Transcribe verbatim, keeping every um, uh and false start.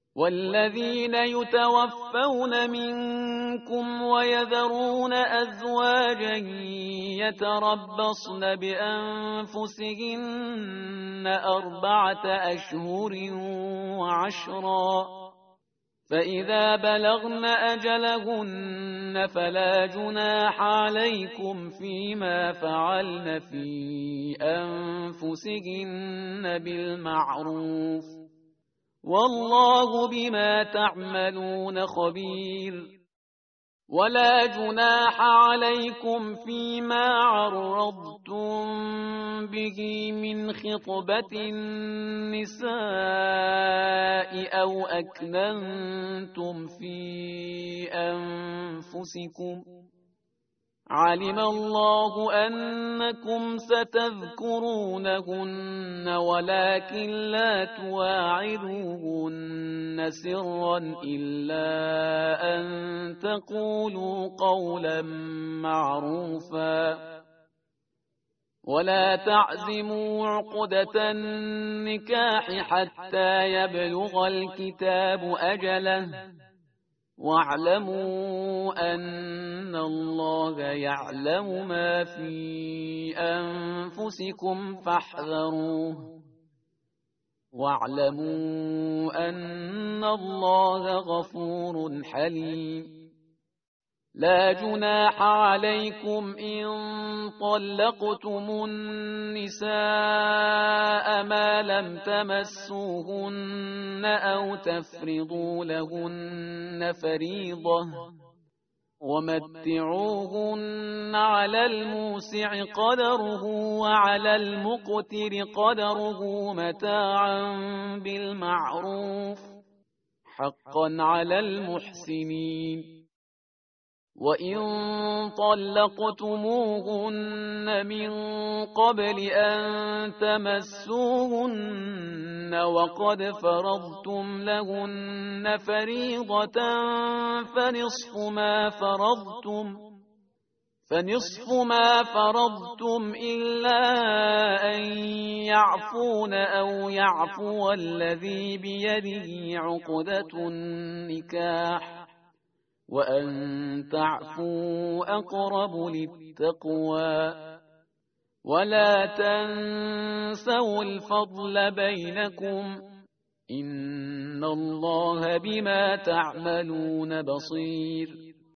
والذين يتوفون منكم ويذرون أزواجا يتربصن بأنفسهن أربعة أشهر وعشرا، فإذا بلغن أجلهن فلا جناح عليكم فيما فعلن في أنفسهن بالمعروف، والله بما تعملون خبير. ولا جناح عليكم فيما عرضتم به من خطبة النساء أو أكننتم في أنفسكم، علم الله أنكم ستذكرونهن ولكن لا تواعدوهن سرا إلا أن تقولوا قولا معروفا، ولا تعزموا عقدة النكاح حتى يبلغ الكتاب أجله، واعلموا أن الله يعلم ما في أنفسكم فاحذروه، واعلموا أن الله غفور حليم. لا جناح عليكم إن طلقتم النساء ما لم تمسوهن أو تفرضوا لهن فريضة، ومتعوهن على الموسع قدره وعلى المقتر قدره متاعا بالمعروف، حقا على المحسنين. وإن طلقتموهن من قبل أن تمسوهن وقد فرضتم لهن فريضة فنصف ما فرضتم فنصف ما فرضتم إلا أن يعفون أو يعفو الذي بيده عقدة النكاح، وأن تعفوا أقرب للتقوى. ولا تنسوا الفضل بينكم، إن الله بما تعملون بصير.